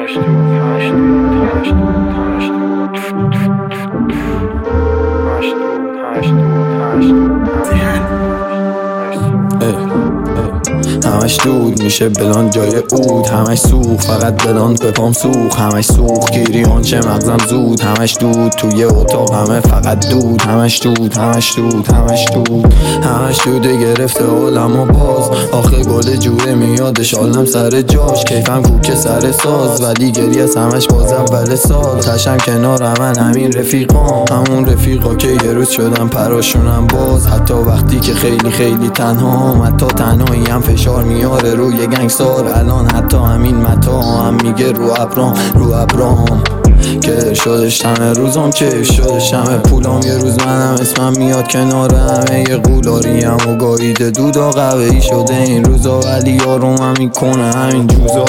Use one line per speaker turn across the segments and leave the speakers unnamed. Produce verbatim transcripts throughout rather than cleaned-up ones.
همش دود همش دود همش دود همش دود همش دود همش دود
همش دود میشه بلان جای عود، همش سوخ فقط بلان به پام سوخ، همش سوخ گیری آنچه مغزم زود، همش دود توی اتاق همه فقط دود، همش دود همش دود همش دود همش دوده گرفته عالم و باز، آخه گل جوره میادش عالم سر جاش، کیفم کوکه سر ساز ولی گری از همش باز اول سال، تشم کنار من همین رفیقام، همون رفیقا که یه روز شدم پراشونم باز، حتی وقتی که خیلی خیلی تنهام، حتی تنهایی هم فشار میاره روی گنگسار، الان حتی همین متا هم میگه رو ابرام رو ابرام که شدش همه روزم چه شدش همه پولام، یه روز منم اسمم میاد کنار همه یه قولاریم و گاییده دودا قوهی شده این روزا، ولی یارم هم میکنه همین جوزا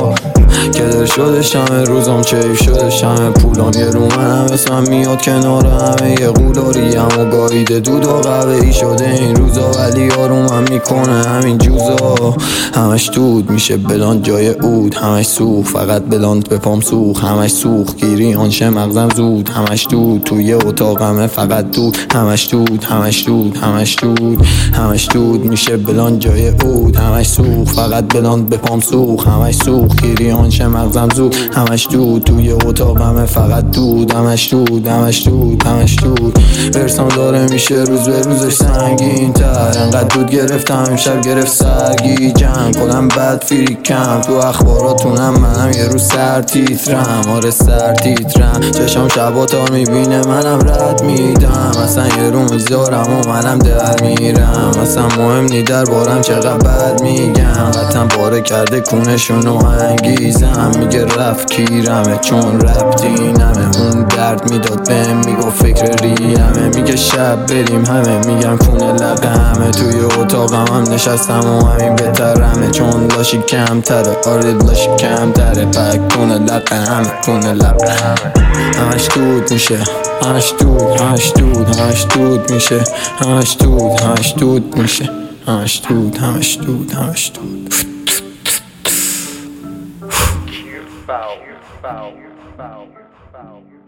که شدش همه روزم چه شدش همه پولام، یه رو منم اسمم میاد کنار همه یه قولاریم و گاییده دودا قوهی شده این روزا، ولی یارم هم میکنه همین جوزا، همش دود میشه بلان جای عود، همش سوخ فقط بلاند به پام سوخ، همش سوخ گیری آنچه مغزم زود، همش دود توی اتاق همه فقط دود، همش دود همش دود همش دود همش دود میشه بلان جای عود، همش سوخ فقط بلاند به پام سوخ، همش سوخ گیری آنچه مغزم زود، همش دود توی اتاق همه فقط دود، همش دود همش دود همش دود برسم داره میشه روز به روزش سنگین تر، انقدر دود گرفتم امشب گرفت سرگی جنگ کنم بد فریکم تو اخباراتونم، منم یه روز سر تیترم آره سر تیترم، چشم شبا تار میبینه منم رد میدم، اصلا یه رو میذارم و منم در میرم، اصلا مهم نی در بارم چقدر بد میگم، قطعا پاره کرده کونشونو انگیزم، میگه رفت کیرمه چون ربطینمه، اون درد میداد بهم میگو فکر ریمه، میگه شب بریم همه میگم کونه لقمه، توی اتاقم هم نشستم و همین بهترمه، چون لاشی کمتره آره لاشی کمتره، پک کونه لقمه کونه لقمه همش دود میشه همش دود همش دود همش دود میشه همش دود همش دود میشه همش دود همش دود همش دود
foul foul foul foul